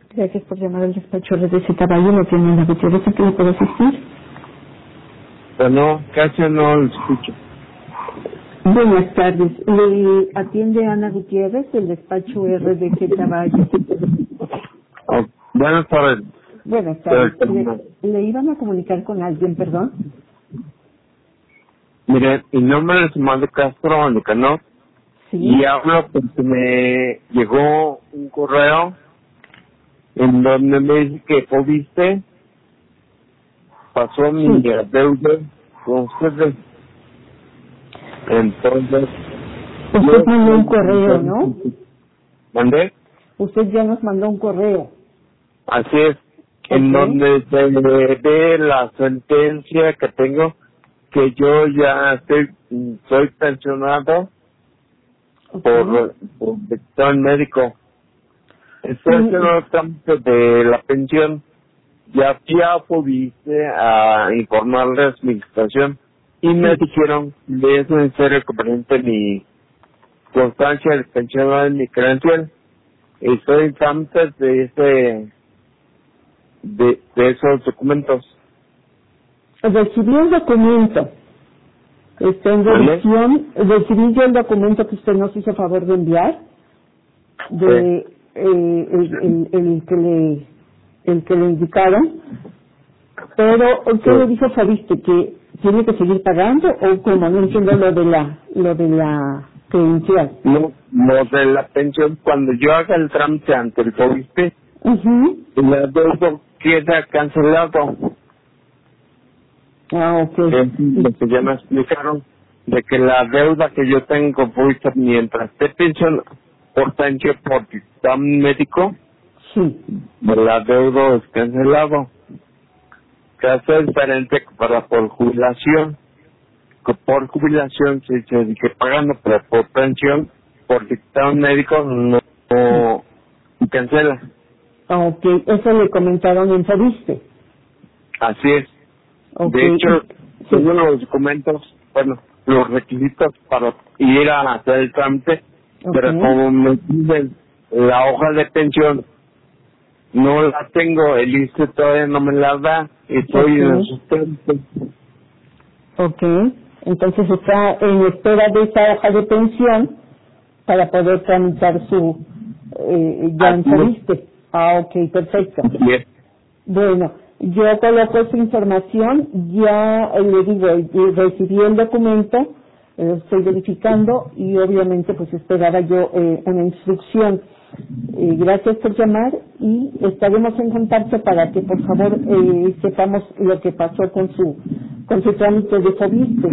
Gracias por llamar al despacho de Caballo, no tiene la Gutiérrez, ¿en qué le puedo asistir? Bueno, casi no lo escucho. Buenas tardes, le atiende Ana Gutiérrez del despacho RDG Caballo. Oh, buenas tardes. Buenas tardes, ¿le iban a comunicar con alguien, perdón? Mire, mi nombre es Mando Castro Nicanor y hablo porque me llegó un correo en donde me dice que Fobiste pasó mi deuda con ustedes. Entonces, usted mandó un correo, ¿no? ¿Mandé? Usted ya nos mandó un correo. Así es, en donde se ve la sentencia que tengo, que yo ya soy pensionado por dictamen médico. Estoy haciendo el trámite de la pensión. Ya Fobiste a informarles mi situación y me dijeron que es necesario que presente mi constancia de pensionado en mi credencial. Estoy en trámite de esos documentos. Recibí el documento. Está en revisión. Recibí yo el documento que usted nos hizo favor de enviar, de el que le indicaron, pero ¿qué le dijo Fobiste? ¿Que tiene que seguir pagando o como no entiendo lo de la credencial? No, lo de la pensión, cuando yo haga el trámite ante el Fobiste, la deuda queda cancelado. Lo que ya me explicaron, de que la deuda que yo tengo con Fobiste mientras esté pensión por dictamen médico, la deuda es cancelado. Caso diferente para por jubilación, que por jubilación se sigue pagando, pero por pensión, por dictamen médico no cancela. Eso le comentaron en Fobiste. Así es. De hecho, tengo los documentos, los requisitos para ir a hacer el trámite, pero como me piden la hoja de pensión, no la tengo, el ISSSTE todavía no me la da, estoy en el sustento. Entonces está en espera de esa hoja de pensión para poder tramitar su ya en Fobiste. Perfecto. Bueno, yo coloco esa información, ya le digo, recibí el documento, estoy verificando y obviamente pues esperaba yo una instrucción. Gracias por llamar y estaremos en contacto para que por favor sepamos lo que pasó con su trámite de Fobiste.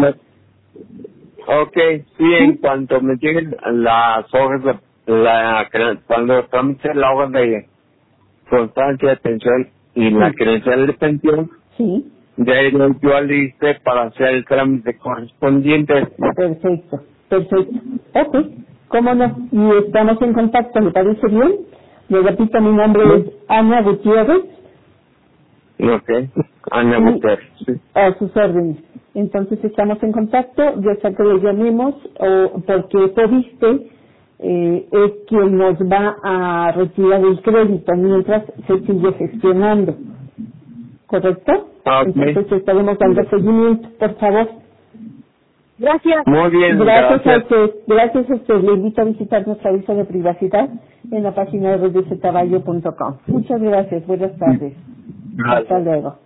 En cuanto me lleguen las hojas cuando tramite la hoja de constancia de pensión y la credencial de pensión, de ahí yo aliste para hacer el trámite correspondiente. Perfecto. ¿Cómo no? Y estamos en contacto, ¿le parece bien? Le repito, mi nombre es Ana Gutiérrez. Ana Gutiérrez. A sus órdenes. Entonces estamos en contacto, ya sea que le llamemos, porque Fobiste es quien nos va a retirar el crédito mientras se sigue gestionando. ¿Correcto? Entonces estaremos dando seguimiento, por favor. Gracias. Muy bien, gracias a usted. Le invito a visitar nuestra aviso de privacidad en la página de rdccaballo.com. Muchas gracias. Buenas tardes. Hasta luego.